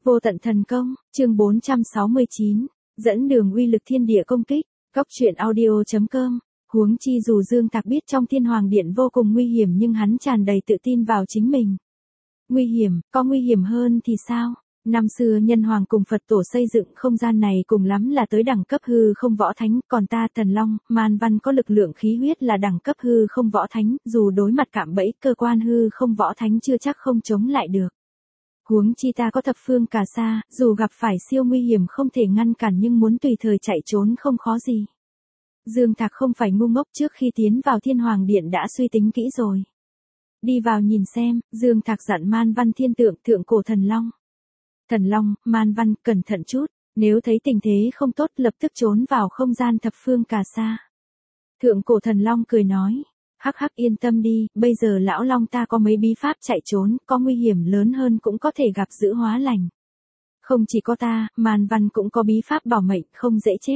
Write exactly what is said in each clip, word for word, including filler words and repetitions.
Vô tận thần công, chương bốn trăm sáu mươi chín, dẫn đường uy lực thiên địa công kích, góc truyện audio.com. Huống chi dù Dương Thạc biết trong Thiên Hoàng Điện vô cùng nguy hiểm nhưng hắn tràn đầy tự tin vào chính mình. Nguy hiểm, có nguy hiểm hơn thì sao? Năm xưa nhân hoàng cùng Phật tổ xây dựng không gian này cùng lắm là tới đẳng cấp hư không võ thánh, còn ta Thần Long, Man Văn có lực lượng khí huyết là đẳng cấp hư không võ thánh, dù đối mặt cạm bẫy cơ quan hư không võ thánh chưa chắc không chống lại được. Huống chi ta có thập phương cà sa, dù gặp phải siêu nguy hiểm không thể ngăn cản nhưng muốn tùy thời chạy trốn không khó gì. Dương Thạc không phải ngu ngốc, trước khi tiến vào Thiên Hoàng Điện đã suy tính kỹ rồi. Đi vào nhìn xem, Dương Thạc dặn Man Văn thiên tượng thượng cổ Thần Long. Thần Long, Man Văn, cẩn thận chút, nếu thấy tình thế không tốt lập tức trốn vào không gian thập phương cà sa. Thượng cổ Thần Long cười nói, hắc hắc yên tâm đi, bây giờ lão Long ta có mấy bí pháp chạy trốn, có nguy hiểm lớn hơn cũng có thể gặp giữ hóa lành. Không chỉ có ta, Man Văn cũng có bí pháp bảo mệnh, không dễ chết.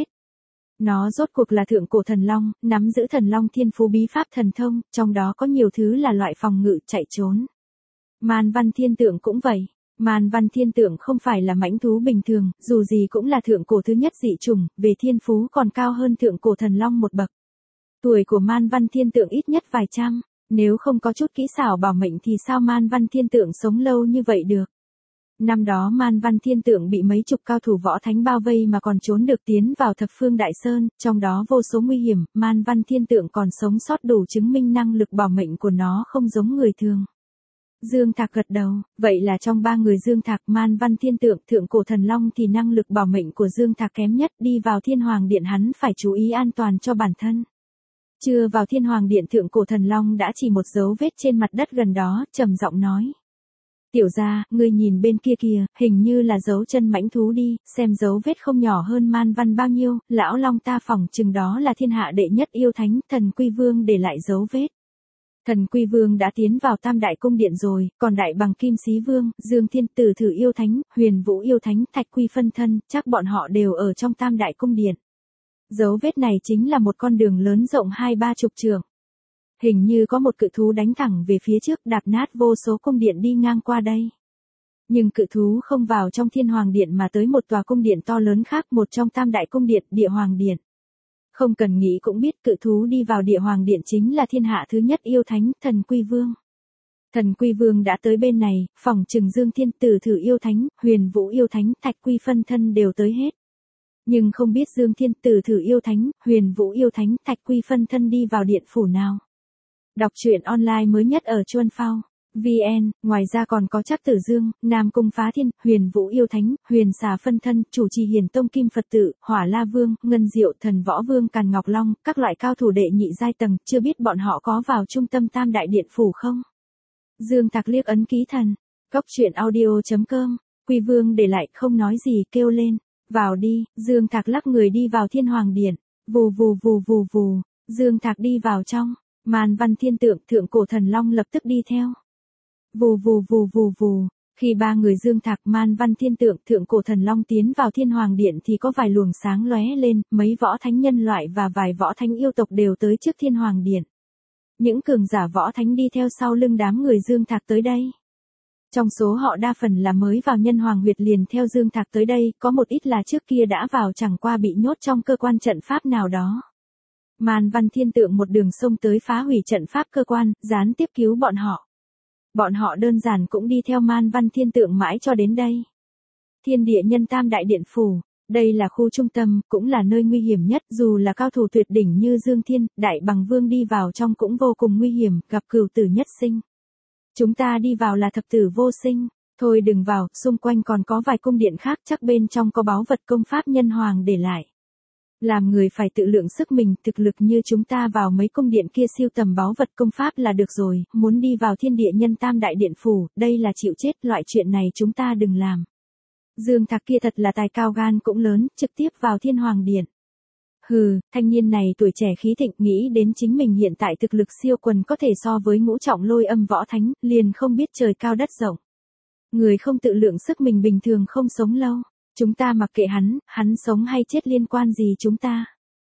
Nó rốt cuộc là thượng cổ thần long, nắm giữ thần long thiên phú bí pháp thần thông, trong đó có nhiều thứ là loại phòng ngự chạy trốn. Man Văn thiên tượng cũng vậy. Man Văn thiên tượng không phải là mãnh thú bình thường, dù gì cũng là thượng cổ thứ nhất dị chủng, về thiên phú còn cao hơn thượng cổ thần long một bậc. Tuổi của Man Văn thiên tượng ít nhất vài trăm, nếu không có chút kỹ xảo bảo mệnh thì sao Man Văn thiên tượng sống lâu như vậy được. Năm đó Man Văn thiên tượng bị mấy chục cao thủ võ thánh bao vây mà còn trốn được tiến vào thập phương đại sơn, trong đó vô số nguy hiểm, Man Văn thiên tượng còn sống sót đủ chứng minh năng lực bảo mệnh của nó không giống người thường. Dương Thạc gật đầu, vậy là trong ba người Dương Thạc, Man Văn thiên tượng, thượng cổ thần long thì năng lực bảo mệnh của Dương Thạc kém nhất, đi vào Thiên Hoàng Điện hắn phải chú ý an toàn cho bản thân. Chưa vào Thiên Hoàng Điện thượng cổ thần long đã chỉ một dấu vết trên mặt đất gần đó, trầm giọng nói. Tiểu gia, ngươi nhìn bên kia kìa, hình như là dấu chân mãnh thú đi, xem dấu vết không nhỏ hơn Man Văn bao nhiêu, lão Long ta phỏng chừng đó là thiên hạ đệ nhất yêu thánh, Thần Quy Vương để lại dấu vết. Thần Quy Vương đã tiến vào Tam Đại Cung Điện rồi, còn Đại Bằng Kim Xí Vương, Dương Thiên Tử Thử Yêu Thánh, Huyền Vũ Yêu Thánh, Thạch Quy phân thân, chắc bọn họ đều ở trong Tam Đại Cung Điện. Dấu vết này chính là một con đường lớn rộng hai ba chục trượng. Hình như có một cự thú đánh thẳng về phía trước đạp nát vô số cung điện đi ngang qua đây. Nhưng cự thú không vào trong Thiên Hoàng Điện mà tới một tòa cung điện to lớn khác, một trong Tam Đại Cung Điện, Địa Hoàng Điện. Không cần nghĩ cũng biết cự thú đi vào Địa Hoàng Điện chính là thiên hạ thứ nhất yêu thánh, Thần Quy Vương. Thần Quy Vương đã tới bên này, phỏng chừng Dương Thiên Tử Thử Yêu Thánh, Huyền Vũ Yêu Thánh, Thạch Quy phân thân đều tới hết. Nhưng không biết Dương Thiên Tử Thử Yêu Thánh, Huyền Vũ Yêu Thánh, Thạch Quy phân thân đi vào điện phủ nào. Đọc truyện online mới nhất ở Chuan Phao vê en, ngoài ra còn có Trác Tử Dương, Nam Cung Phá Thiên, Huyền Vũ Yêu Thánh, Huyền Xà phân thân, chủ trì Hiển Tông Kim Phật Tử, Hỏa La Vương, Ngân Diệu Thần Võ Vương Càn Ngọc Long, các loại cao thủ đệ nhị giai tầng, chưa biết bọn họ có vào trung tâm Tam Đại Điện phủ không? Dương Thạc liếc ấn ký thần, góc truyện audio.com, Quy Vương để lại không nói gì kêu lên, vào đi, Dương Thạc lắc người đi vào Thiên Hoàng Điện, vù vù vù vù vù, Dương Thạc đi vào trong. Man Văn thiên tượng, thượng cổ thần long lập tức đi theo. Vù vù vù vù vù, khi ba người Dương Thạc, Man Văn thiên tượng, thượng cổ thần long tiến vào Thiên Hoàng Điện thì có vài luồng sáng lóe lên, mấy võ thánh nhân loại và vài võ thánh yêu tộc đều tới trước Thiên Hoàng Điện. Những cường giả võ thánh đi theo sau lưng đám người Dương Thạc tới đây. Trong số họ đa phần là mới vào Nhân Hoàng huyệt liền theo Dương Thạc tới đây, có một ít là trước kia đã vào chẳng qua bị nhốt trong cơ quan trận pháp nào đó. Man Văn thiên tượng một đường sông tới phá hủy trận pháp cơ quan, gián tiếp cứu bọn họ. Bọn họ đơn giản cũng đi theo Man Văn thiên tượng mãi cho đến đây. Thiên địa nhân Tam Đại Điện phủ, đây là khu trung tâm, cũng là nơi nguy hiểm nhất, dù là cao thủ tuyệt đỉnh như Dương Thiên, Đại Bằng Vương đi vào trong cũng vô cùng nguy hiểm, gặp cửu tử nhất sinh. Chúng ta đi vào là thập tử vô sinh, thôi đừng vào, xung quanh còn có vài cung điện khác, chắc bên trong có báu vật công pháp nhân hoàng để lại. Làm người phải tự lượng sức mình, thực lực như chúng ta vào mấy cung điện kia siêu tầm báu vật công pháp là được rồi, muốn đi vào thiên địa nhân Tam Đại Điện phủ, đây là chịu chết, loại chuyện này chúng ta đừng làm. Dương Thạc kia thật là tài cao gan cũng lớn, trực tiếp vào Thiên Hoàng Điện. Hừ, thanh niên này tuổi trẻ khí thịnh, nghĩ đến chính mình hiện tại thực lực siêu quần có thể so với ngũ trọng lôi âm võ thánh, liền không biết trời cao đất rộng. Người không tự lượng sức mình bình thường không sống lâu. Chúng ta mặc kệ hắn, hắn sống hay chết liên quan gì chúng ta.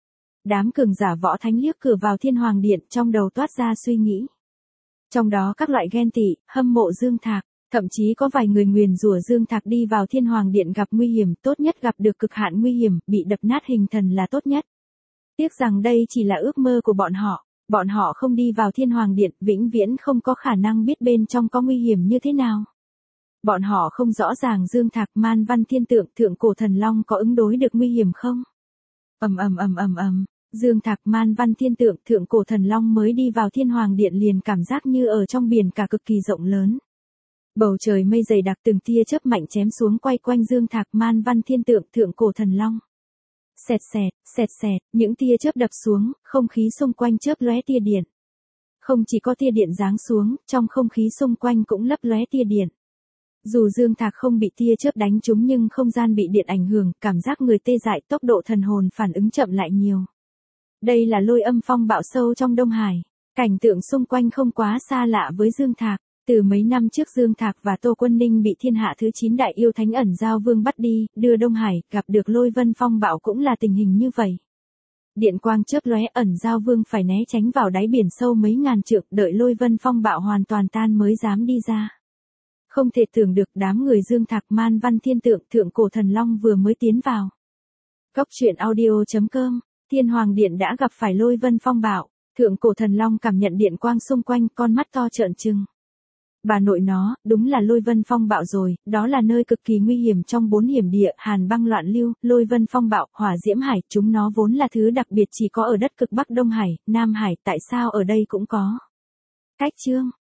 Đám cường giả võ thánh liếc cửa vào Thiên Hoàng Điện trong đầu toát ra suy nghĩ. Trong đó các loại ghen tị, hâm mộ Dương Thạc. Thậm chí có vài người nguyền rủa Dương Thạc đi vào Thiên Hoàng Điện gặp nguy hiểm, tốt nhất gặp được cực hạn nguy hiểm, bị đập nát hình thần là tốt nhất. Tiếc rằng đây chỉ là ước mơ của bọn họ, bọn họ không đi vào Thiên Hoàng Điện, vĩnh viễn không có khả năng biết bên trong có nguy hiểm như thế nào. Bọn họ không rõ ràng Dương Thạc, Man Văn Thiên Tượng, Thượng Cổ Thần Long có ứng đối được nguy hiểm không? Ầm ầm ầm ầm ầm, Dương Thạc, Man Văn Thiên Tượng, Thượng Cổ Thần Long mới đi vào Thiên Hoàng Điện liền cảm giác như ở trong biển cả cực kỳ rộng lớn. Bầu trời mây dày đặc, từng tia chớp mạnh chém xuống quay quanh Dương Thạc, Man Văn Thiên Tượng, Thượng Cổ Thần Long. Xẹt xẹt, xẹt xẹt, những tia chớp đập xuống, không khí xung quanh chớp lóe tia điện. Không chỉ có tia điện giáng xuống, trong không khí xung quanh cũng lấp lóe tia điện. Dù Dương Thạc không bị tia chớp đánh trúng nhưng không gian bị điện ảnh hưởng, cảm giác người tê dại, tốc độ thần hồn phản ứng chậm lại nhiều. Đây là lôi âm phong bạo sâu trong Đông Hải. Cảnh tượng xung quanh không quá xa lạ với Dương Thạc. Từ mấy năm trước Dương Thạc và Tô Quân Ninh bị thiên hạ thứ chín đại yêu thánh ẩn giao vương bắt đi, đưa Đông Hải, gặp được lôi vân phong bạo cũng là tình hình như vậy. Điện quang chớp lóe, ẩn giao vương phải né tránh vào đáy biển sâu mấy ngàn trượng, đợi lôi vân phong bạo hoàn toàn tan mới dám đi ra. Không thể tưởng được đám người Dương Thạc, Man Văn Thiên Tượng, Thượng Cổ Thần Long vừa mới tiến vào. Góc truyện audio chấm com, Thiên Hoàng Điện đã gặp phải lôi vân phong bạo, Thượng Cổ Thần Long cảm nhận điện quang xung quanh, con mắt to trợn trừng. Bà nội nó, đúng là lôi vân phong bạo rồi, đó là nơi cực kỳ nguy hiểm trong bốn hiểm địa, hàn băng loạn lưu, lôi vân phong bạo, hỏa diễm hải, chúng nó vốn là thứ đặc biệt chỉ có ở đất cực Bắc Đông Hải, Nam Hải, tại sao ở đây cũng có. Cách chương